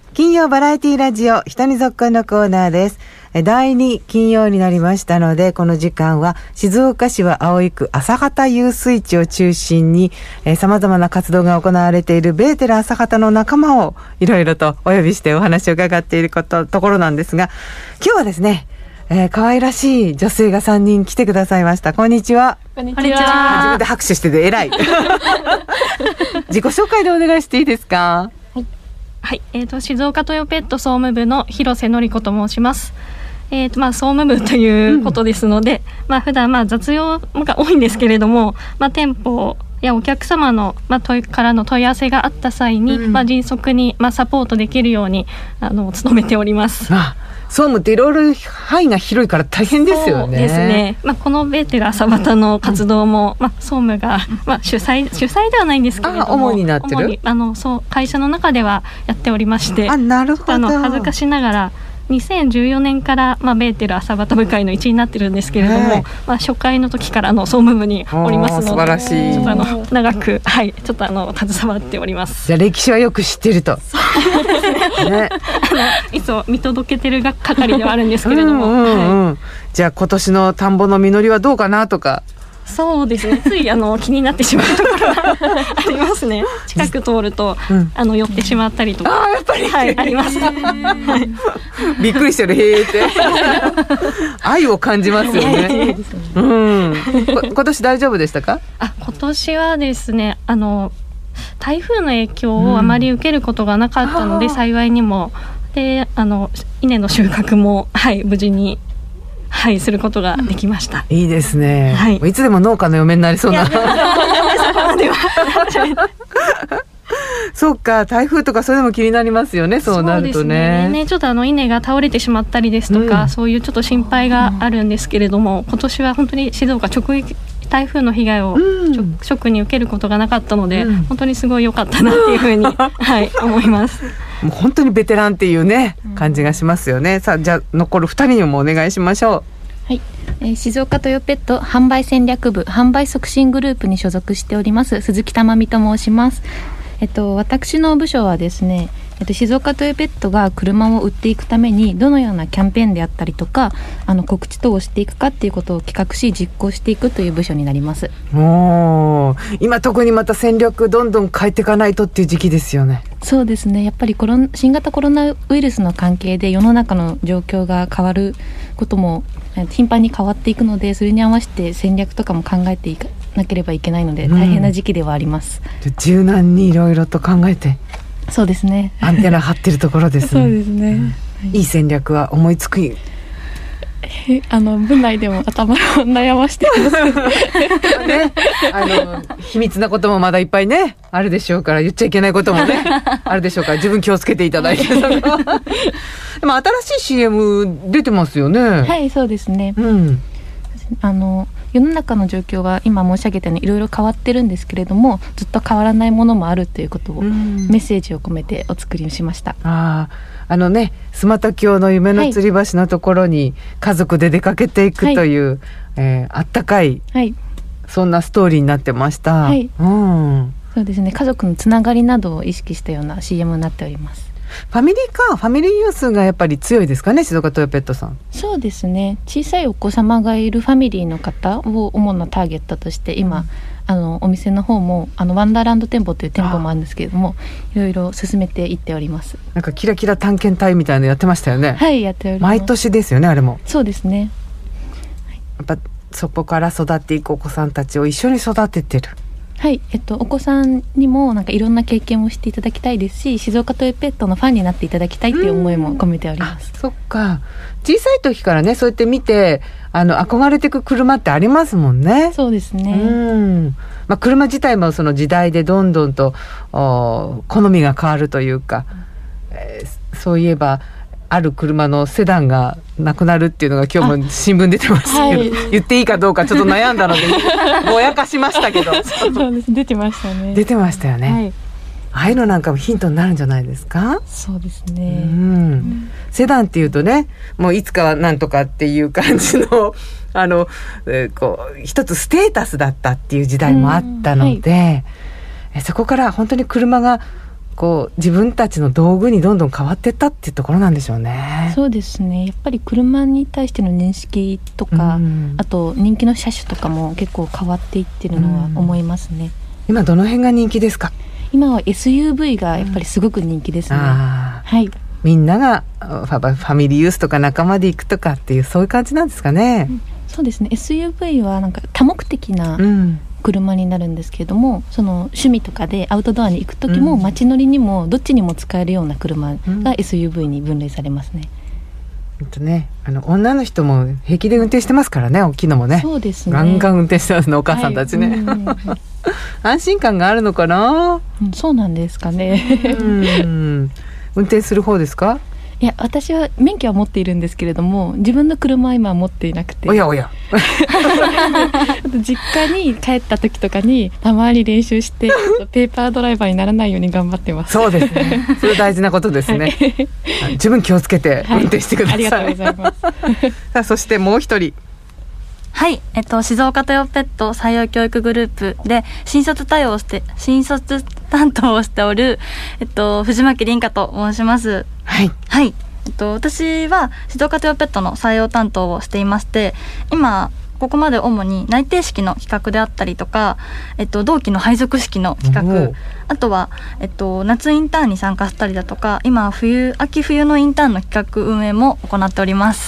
金曜バラエティラジオ人にぞっこんのコーナーです。第2金曜になりましたので、この時間は静岡市は葵区朝方遊水地を中心に様々な活動が行われているベーテル朝方の仲間をいろいろとお呼びしてお話を伺っているところなんですが、今日はですね、可愛らしい女性が3人来てくださいました。こんにちは。 こんにちは。 自分で拍手してて偉い。自己紹介でお願いしていいですか？ はい、静岡トヨペット総務部の広瀬典子と申します。総務部ということですので、普段雑用が多いんですけれども、店舗やお客様の、からの問い合わせがあった際に、迅速に、サポートできるように努めております。 総務っていろいろ範囲が広いから大変ですよね。 そうですね。このベーテル朝方の活動も、総務が、主催ではないんですけれども、 主になってる？ そう会社の中ではやっておりまして、 なるほど。 恥ずかしながら2014年から、ベーテル朝方部会の一員になってるんですけれども、初回の時から総務部におりますので、 素晴らしい。 ちょっと長く、ちょっと携わっております。 じゃあ歴史はよく知ってると。 ね、いつも見届けてる係ではあるんですけれども、 じゃあ今年の田んぼの実りはどうかなとか。 そうですね、つい気になってしまうところがありますね。近く通ると、寄ってしまったりとか。 やっぱり、 あります。 びっくりしてる、へーって愛を感じますよね。今年大丈夫でしたか？ 今年はですね、台風の影響をあまり受けることがなかったので、幸いにもで稲の収穫も、無事にすることができました。 いいですね。いつでも農家の嫁になりそうな。そうか、台風とかそれでも気になりますよね。そうなるとね。 ちょっと稲が倒れてしまったりですとか、そういうちょっと心配があるんですけれども、今年は本当に静岡直撃台風の被害を直に受けることがなかったので、本当にすごい良かったなっていうふうに、思います。 もう本当にベテランっていうね、感じがしますよね。さあ、じゃあ残る2人にもお願いしましょう。静岡トヨペット販売戦略部販売促進グループに所属しております鈴木珠美と申します。私の部署はですね、静岡トヨペットが車を売っていくためにどのようなキャンペーンであったりとか告知等をしていくかっていうことを企画し実行していくという部署になります。 今特にまた戦略どんどん変えていかないとっていう時期ですよね。 そうですね、やっぱり新型コロナウイルスの関係で世の中の状況が変わることも頻繁に変わっていくので、それに合わせて戦略とかも考えていかなければいけないので大変な時期ではあります。 柔軟にいろいろと考えて、 そうですね、 アンテナ張ってるところですね。 そうですね、 いい戦略は思いつく。 部内でも頭を悩ましてますね、秘密なこともまだいっぱいねあるでしょうから、言っちゃいけないこともねあるでしょうから、自分気をつけていただいて。でも新しい CM 出てますよね。 はい、そうですね。世の中の状況は今申し上げたようにいろいろ変わってるんですけれども、ずっと変わらないものもあるということを、メッセージを込めてお作りしました。 須磨峡の夢の吊り橋のところに家族で出かけていくという、あったかい、そんなストーリーになってました。 そうですね、家族のつながりなどを意識したような CM になっております。 ファミリーユースがやっぱり強いですかね、静岡トヨペットさん。 そうですね、小さいお子様がいるファミリーの方を主なターゲットとして今、お店の方もワンダーランド店舗という店舗もあるんですけれども、いろいろ進めていっております。 なんかキラキラ探検隊みたいなのやってましたよね。 はい、やっております。 毎年ですよね、あれも。 そうですね、 やっぱそこから育っていくお子さんたちを一緒に育ててる。 はい、お子さんにもなんかいろんな経験をしていただきたいですし、静岡トヨペットのファンになっていただきたいという思いも込めております。 そっか、小さい時からね、そうやって見て憧れていく車ってありますもんね。 そうですね。 車自体もその時代でどんどんと好みが変わるというか、そういえばある車のセダンがなくなるっていうのが今日も新聞出てますけど、言っていいかどうかちょっと悩んだのでぼやかしましたけどそうです、出てましたね。 出てましたよね。ああいうのなんかもヒントになるんじゃないですか。 そうですね。 セダンっていうとね、もういつかはなんとかっていう感じの一つステータスだったっていう時代もあったので、そこから本当に車がこう自分たちの道具にどんどん変わっていったっていうところなんでしょうね。 そうですね、やっぱり車に対しての認識とか、あと人気の車種とかも結構変わっていってるのは思いますね。 今どの辺が人気ですか？ 今は SUV がやっぱりすごく人気ですね。はい、 みんながファミリーユースとか仲間で行くとかっていうそういう感じなんですかね。 そうですね、 SUV はなんか多目的な車になるんですけれども、その趣味とかでアウトドアに行く時も街乗りにもどっちにも使えるような車が SUV に分類されますね。 女の人も平気で運転してますからね、大きいのもね。 そうですね、 ガンガン運転してますね、お母さんたちね、安心感があるのかな、 そうなんですかね。 運転する方ですか？ いや、私は免許は持っているんですけれども、自分の車は今は持っていなくて、 おやおや実家に帰った時とかにたまに練習してペーパードライバーにならないように頑張ってます。 そうですね、それ大事なことですね、自分気をつけて運転してください、 ありがとうございますさあ、そしてもう一人。 はい、静岡トヨペット採用教育グループで新卒担当をしておる、藤巻凛香と申します。 はい、 はい、私は静岡トヨペットの採用担当をしていまして、今ここまで主に内定式の企画であったりとか、同期の配属式の企画、あとは、夏インターンに参加したりだとか、今秋冬のインターンの企画運営も行っております。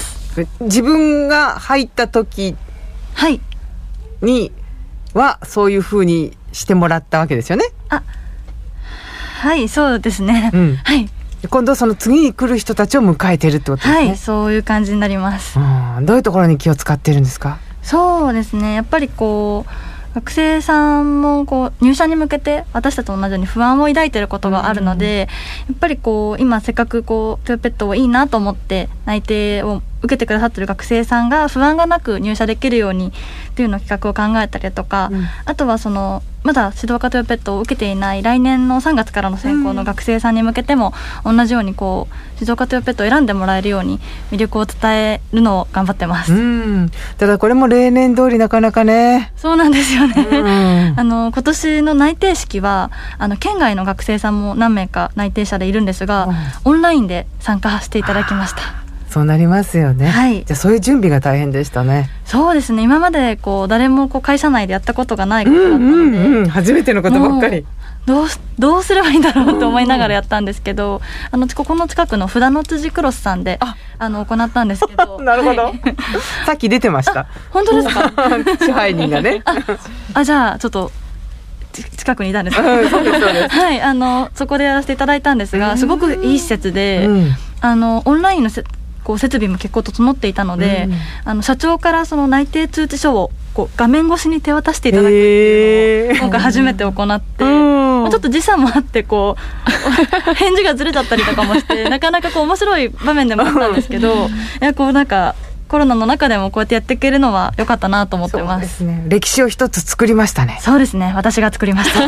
自分が入った時にはそういう風にしてもらったわけですよね。 はい、そうですね、はい、 今度その次に来る人たちを迎えてるってことですね。 はい、そういう感じになります。 どういうところに気を使ってるんですか？ そうですね、やっぱりこう学生さんもこう入社に向けて私たちと同じように不安を抱いていることがあるので、やっぱりこう今せっかくこうトヨペットをいいなと思って内定を受けてくださっている学生さんが不安がなく入社できるようにというの企画を考えたりとか、あとはそのまだ静岡トヨペットを受けていない来年の3月からの選考の学生さんに向けても同じようにこう静岡トヨペットを選んでもらえるように魅力を伝えるのを頑張ってます。 ただこれも例年通りなかなかね。 そうなんですよね、今年の内定式は県外の学生さんも何名か内定者でいるんですが、オンラインで参加していただきました。 そうなりますよね、 はい、 じゃあそういう準備が大変でしたね。 そうですね、今までこう誰もこう会社内でやったことがないことだったので、初めてのことばっかり。 どうすればいいんだろうと思いながらやったんですけど、ここの近くの札の辻クロスさんで行ったんですけどなるほど、はい、さっき出てました。 本当ですか？ 支配人がねじゃあちょっと近くにいたんですか？ そうですそうです、 はい、そこでやらせていただいたんですが、すごくいい施設で、オンラインのこう設備も結構整っていたので、社長からその内定通知書をこう画面越しに手渡していただくっていうのを今回初めて行って、ちょっと時差もあってこう返事がずれちゃったりとかもしてなかなかこう面白い場面でもあったんですけどこうなんかコロナの中でもこうやってやっていけるのは良かったなと思ってます。 そうですね、歴史を一つ作りましたね。 そうですね、私が作りました。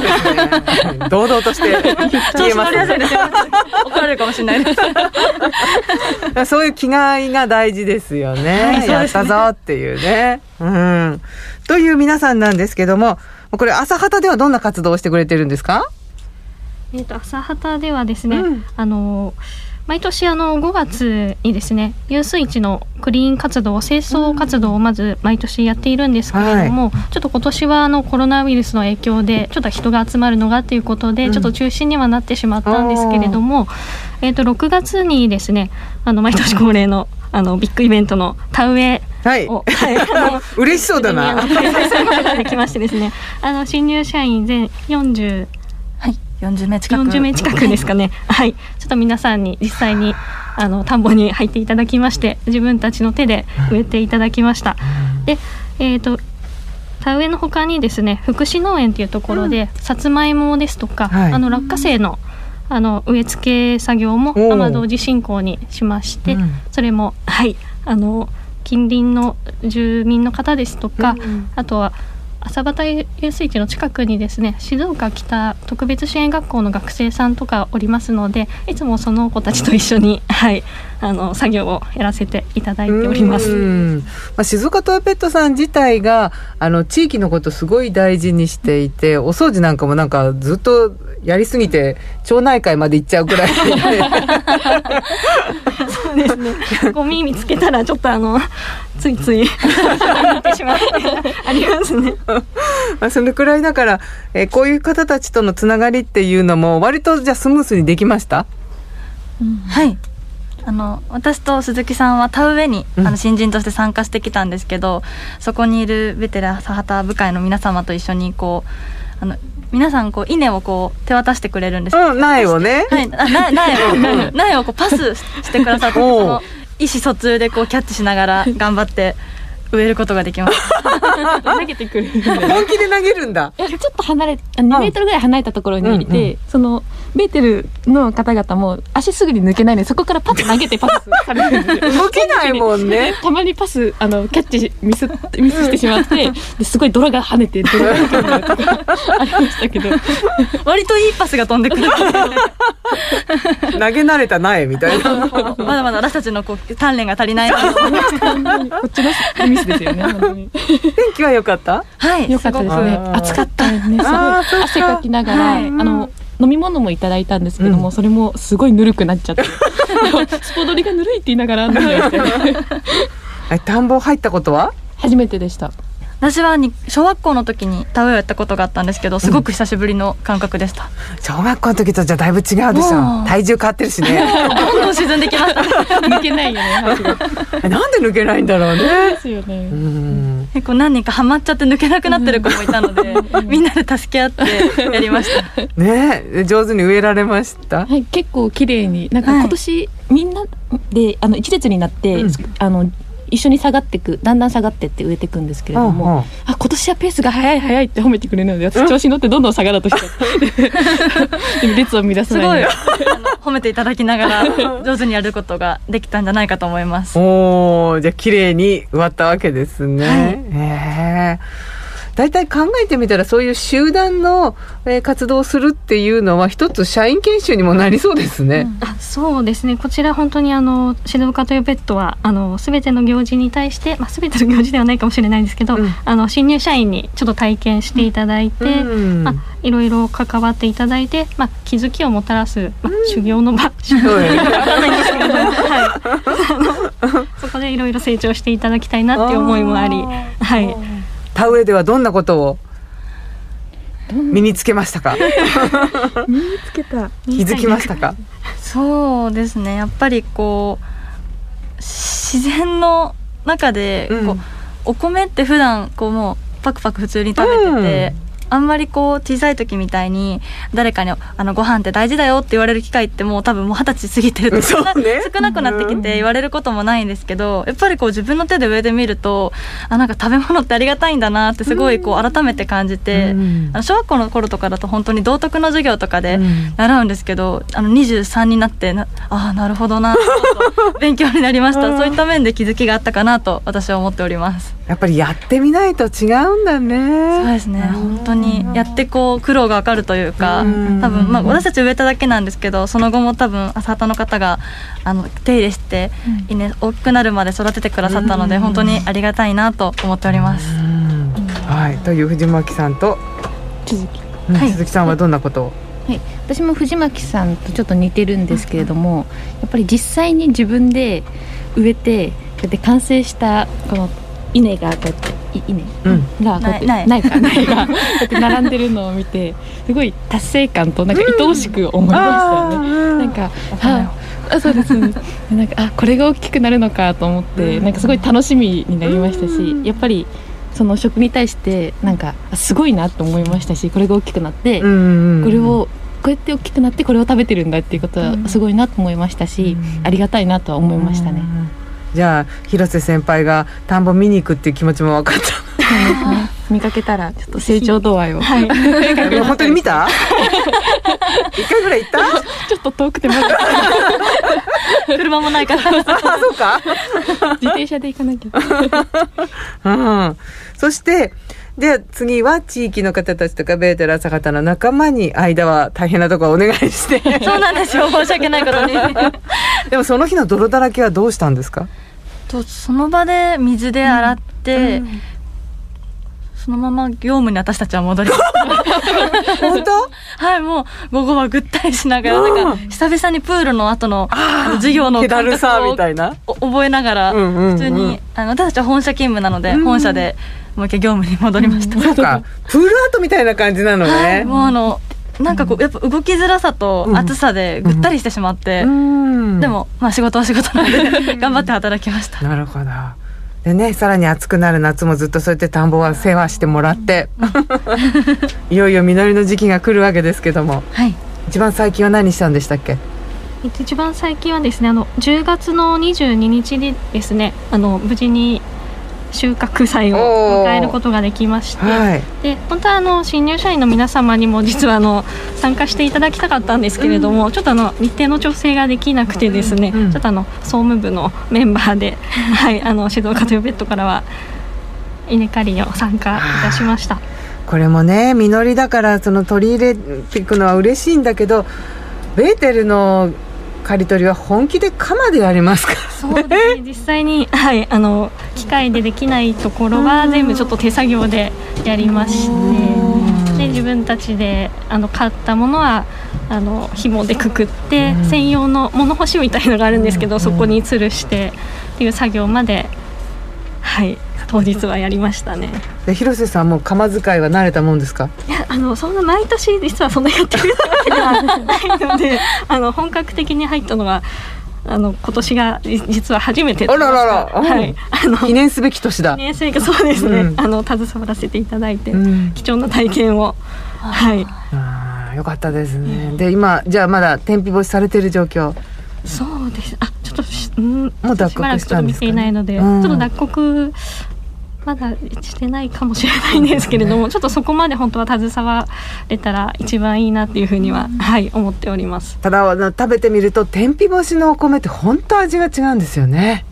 堂々として調子乗りやすいですよ。怒られるかもしれないですそういう気概が大事ですよね、はい、やったぞっていうね、という皆さんなんですけども、これ朝畑ではどんな活動をしてくれてるんですか？ 朝畑ではですね、毎年5月にですね、遊水地のクリーン活動、清掃活動をまず毎年やっているんですけれども、ちょっと今年はコロナウイルスの影響でちょっと人が集まるのがということで、ちょっと中止にはなってしまったんですけれども、6月にですね、毎年恒例のビッグイベントの田植えを、 嬉しそうだな開催することができましてですね、新入社員全40名近くですかねはい、ちょっと皆さんに実際に田んぼに入っていただきまして、自分たちの手で植えていただきました。で、田植えの他にですね、福祉農園というところで、さつまいもですとか、落花生の植え付け作業も同時進行にしまして、それも近隣の住民の方ですとか、あとは朝畑遊水地の近くにですね、静岡北特別支援学校の学生さんとかおりますので、いつもその子たちと一緒に、作業をやらせていただいております。 静岡トヨペットさん自体が地域のことすごい大事にしていて、お掃除なんかもなんかずっとやりすぎて町内会まで行っちゃうくらいそうですね、ゴミ見つけたらちょっとついつい見てしまってありますねそのくらいだから、こういう方たちとのつながりっていうのも割とじゃあスムースにできました？ はい、私と鈴木さんは田植えに新人として参加してきたんですけど、そこにいるベテラン朝畑部会の皆様と一緒に皆さん稲を手渡してくれるんです、 苗をね、 はい、苗をパスしてくださって、その意思疎通でキャッチしながら頑張って植えることができます投げてくる本気で投げるんだ。 ちょっと離れ2メートルぐらい離れたところにいて、そのベーテルの方々も足すぐに抜けないので、そこからパッと投げてパスされるんですよ動けないもんねたまにパスキャッチミスしてしまってですごい泥が跳ねて泥が抜けないとかありましたけど割といいパスが飛んでくる投げ慣れた苗みたいなまだまだ私たちの鍛錬が足りないなと思いましたこっちのミスですよね本当に天気は良かった？ はい、 良かったですね。暑かったね。すごい汗かきながら、飲み物もいただいたんですけども、それもすごいぬるくなっちゃってスポドリがぬるいって言いながら飲んでました田んぼ入ったことは初めてでした。 私は小学校の時に田植えをやったことがあったんですけど、すごく久しぶりの感覚でした、 小学校の時とじゃだいぶ違うでしょ。体重変わってるしねどんどん沈んできました抜けないよねなんで抜けないんだろうね。 ですよね。 結構何人かハマっちゃって抜けなくなってる子もいたので、みんなで助け合ってやりましたね。上手に植えられました？ はい、結構綺麗に今年、みんなで一列になって、一緒にだんだん下がってって植えていくんですけれども、今年はペースが早いって褒めてくれるので、私調子に乗ってどんどん下がろうとしちゃってでも列を乱さないすごい褒めていただきながら上手にやることができたんじゃないかと思います。 じゃあ綺麗に植わったわけですね。だいたい考えてみたら、そういう集団の活動をするっていうのは一つ社員研修にもなりそうですね。 そうですね、こちら本当に静岡トヨペットは全ての行事に対して、全ての行事ではないかもしれないんですけど、新入社員にちょっと体験していただいて、いろいろ関わっていただいて、気づきをもたらす、修行の場修行わかんないんですけれども、そこでいろいろ成長していただきたいなっていう思いもあり、 田植えではどんなことを身につけましたか？ 身につけた、 気づきましたか？ そうですね、やっぱり自然の中でお米って普段もうパクパク普通に食べてて、あんまり小さい時みたいに誰かにご飯って大事だよって言われる機会ってもう多分もう20歳過ぎてると少なくなってきて言われることもないんですけど、やっぱり自分の手で植えてみるとなんか食べ物ってありがたいんだなってすごい改めて感じて、小学校の頃とかだと本当に道徳の授業とかで習うんですけど、23になってなるほどなと勉強になりましたそういった面で気づきがあったかなと私は思っております。 やっぱりやってみないと違うんだね。 そうですね、本当にやって苦労が分かるというか、多分私たち植えただけなんですけど、その後も多分朝畑の方が手入れして稲大きくなるまで育ててくださったので、本当にありがたいなと思っております。 という藤巻さんと鈴木さんはどんなことを？ 私も藤巻さんとちょっと似てるんですけれども、やっぱり実際に自分で植えてこうやって完成したこの稲がこうやって苗がこうやって並んでるのを見てすごい達成感と愛おしく思いましたよね。そうですね。これが大きくなるのかと思ってすごい楽しみになりましたし、やっぱりその食に対してすごいなと思いましたし、これが大きくなってこれをこうやって大きくなってこれを食べてるんだっていうことはすごいなと思いましたし、ありがたいなとは思いましたね。 じゃあ広瀬先輩が田んぼ見に行くっていう気持ちも分かった。 見かけたらちょっと成長度合いを、 本当に見た？一回ぐらい行った？ ちょっと遠くてまだ車もないからそうか自転車で行かなきゃそしてで次は地域の方たちとかベーテル朝方の仲間に間は大変なところお願いしてそうなんですよ、申し訳ないことにでもその日の泥だらけはどうしたんですか？ その場で水で洗って、そのまま業務に私たちは戻りました本当？ はい、もう午後はぐったりしながら、なんか久々にプールの後の授業の感覚を覚えながら、普通に私たちは本社勤務なので、本社でもう一回業務に戻りました。 そうか、プールアートみたいな感じなのね。 はい、もうなんかこうやっぱ動きづらさと暑さでぐったりしてしまって、でもまあ仕事は仕事なので頑張って働きました。 なるほど。でね、さらに暑くなる夏もずっとそうやって田んぼは世話してもらっていよいよ実りの時期が来るわけですけども、 はい、 一番最近は何したんでしたっけ？ 一番最近はですね、10月の22日にですね、無事に収穫祭を迎えることができまして、はい、で本当は新入社員の皆様にも実は参加していただきたかったんですけれども、ちょっと日程の調整ができなくてですね、ちょっと総務部のメンバーで、はい、静岡とヨペットからは稲刈りを参加いたしました。 これもね、実りだから取り入れていくのは嬉しいんだけど、ベーテルの刈り取りは本気で鎌でやりますからね。 そうですね、実際に、はい、機械でできないところは全部ちょっと手作業でやりまして、で自分たちで買ったものは紐でくくって専用の物干しみたいのがあるんですけど、そこに吊るしてっていう作業まで、はい、当日はやりましたね。 で広瀬さんも鎌使いは慣れたもんですか？ いや、そんな毎年実はそんなやってるわけではないので本格的に入ったのは今年が実は初めて。 あららら、 はい、 記念すべき年だ。 記念すべき、そうですね、携わらせていただいて、貴重な体験を、はい、 よかったですね。で今じゃあまだ天日干しされている状況？ そうです。ちょっともう脱穀したんですかね。 見ていないので、ちょっと脱穀まだしてないかもしれないんですけれども、ちょっとそこまで本当は携われたら一番いいなっていうふうには、はい、思っております。 ただ食べてみると天日干しのお米って本当味が違うんですよね。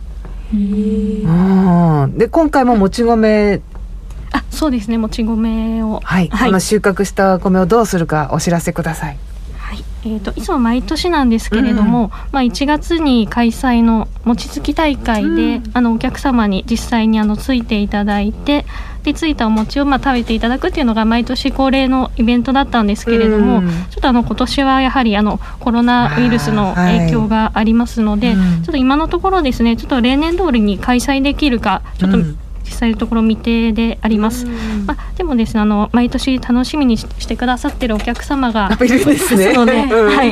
で今回ももち米、 そうですね、もち米を、 はい、はい、収穫した米をどうするかお知らせください。 いつも毎年なんですけれども、1月に開催の餅つき大会で、お客様に実際についていただいて、でついたお餅を食べていただくっていうのが毎年恒例のイベントだったんですけれども、ちょっと今年はやはりコロナウイルスの影響がありますので、ちょっと今のところですね、ちょっと例年通りに開催できるかちょっと、実際のところ未定であります。でもですね、毎年楽しみにしてくださってるお客様がいるんですね。 ので、はい、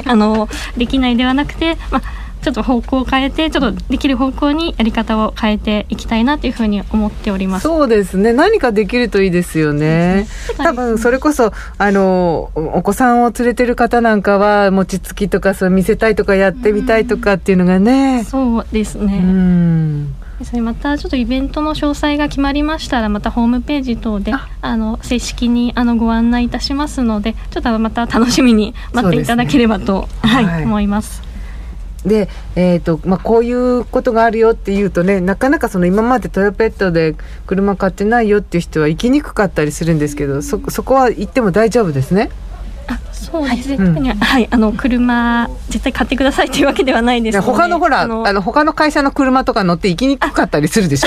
できないではなくて、ちょっと方向を変えて、ちょっとできる方向にやり方を変えていきたいなというふうに思っております。 そうですね、何かできるといいですよね。多分それこそお子さんを連れてる方なんかは餅つきとか見せたいとかやってみたいとかっていうのがね。 そうですね。ですね、またちょっとイベントの詳細が決まりましたら、またホームページ等で正式にご案内いたしますので、ちょっとまた楽しみに待っていただければと、思います。 でこういうことがあるよっていうとね、なかなか今までトヨペットで車買ってないよっていう人は行きにくかったりするんですけど、そこは行っても大丈夫ですね。 そうですね、はい、車絶対買ってくださいというわけではないですので、 他の他の会社の車とか乗って行きにくかったりするでしょ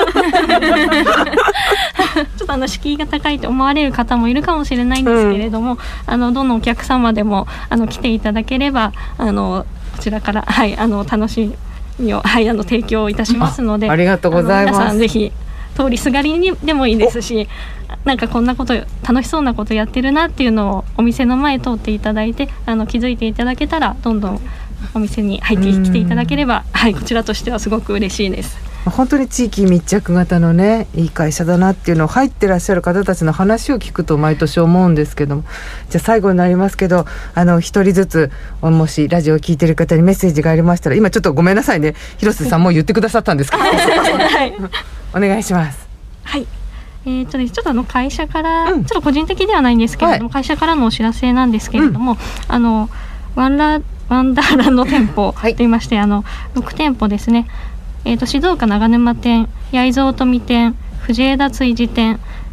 ちょっと敷居が高いと思われる方もいるかもしれないんですけれども、どのお客様でも来ていただければこちらから、はい、楽しみを、はい、提供いたしますので、 ありがとうございます。 皆さんぜひ通りすがりにでもいいですし、なんかこんなこと楽しそうなことやってるなっていうのをお店の前通っていただいて気づいていただけたら、どんどんお店に入ってきていただければ、はい、こちらとしてはすごく嬉しいです。 本当に地域密着型のね、いい会社だなっていうのを入ってらっしゃる方たちの話を聞くと毎年思うんですけども、じゃあ最後になりますけど、一人ずつもしラジオを聞いてる方にメッセージがありましたら、今ちょっとごめんなさいね、広瀬さんも言ってくださったんですけど、はい、お願いします。はい、 ちょっと会社から、ちょっと個人的ではないんですけれども、会社からのお知らせなんですけれども、ワンダーランド店舗といいまして、6店舗ですね、静岡長沼店、焼津大富店、藤枝築地店、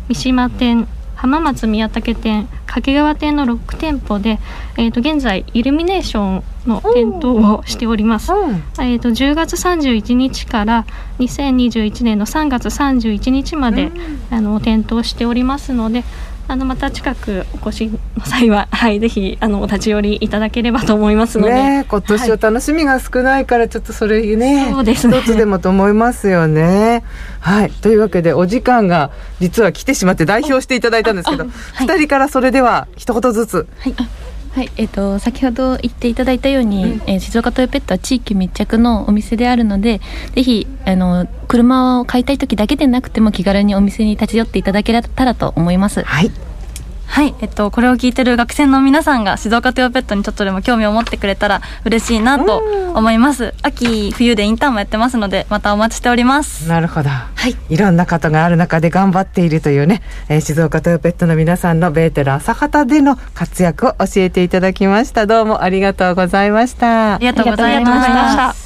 三島店、浜松宮武店、掛川店の6店舗で、現在イルミネーションの点灯をしております。10月31日から2021年の3月31日まで、点灯しておりますので、また近くお越しの際は、はい、ぜひお立ち寄りいただければと思いますので、 ね、今年は楽しみが少ないから、ちょっとそれね、 そうですね、 一つでもと思いますよね。はい、というわけでお時間が実は来てしまって代表していただいたんですけど、2人からそれでは一言ずつ。 はい、先ほど言っていただいたように、静岡トヨペットは地域密着のお店であるので、ぜひ車を買いたい時だけでなくても気軽にお店に立ち寄っていただけたらと思います。 はい、 はい、これを聞いてる学生の皆さんが静岡トヨペットにちょっとでも興味を持ってくれたら嬉しいなと思います。秋冬でインターンもやってますので、またお待ちしております。 なるほど、はい、いろんな方がある中で頑張っているというね、静岡トヨペットの皆さんのベーテル朝方での活躍を教えていただきました。どうもありがとうございました。 ありがとうございました。